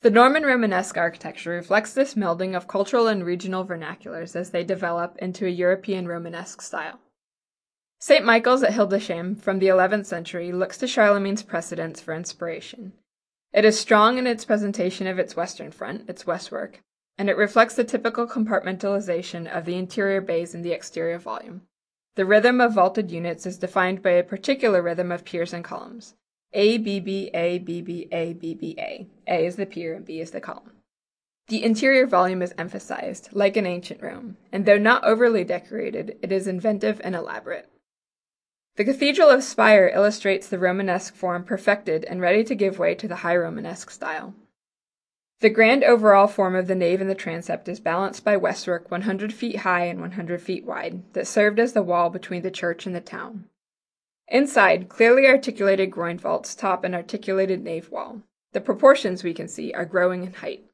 The Norman Romanesque architecture reflects this melding of cultural and regional vernaculars as they develop into a European Romanesque style. St. Michael's at Hildesheim from the 11th century looks to Charlemagne's precedents for inspiration. It is strong in its presentation of its western front, its westwork, and it reflects the typical compartmentalization of the interior bays in the exterior volume. The rhythm of vaulted units is defined by a particular rhythm of piers and columns. A, B, B, A, B, B, A, B, B, A. A is the pier and B is the column. The interior volume is emphasized, like in ancient Rome, and though not overly decorated, it is inventive and elaborate. The Cathedral of Spire illustrates the Romanesque form perfected and ready to give way to the High Romanesque style. The grand overall form of the nave and the transept is balanced by westwork 100 feet high and 100 feet wide that served as the wall between the church and the town. Inside, clearly articulated groin vaults top an articulated nave wall. The proportions, we can see, are growing in height.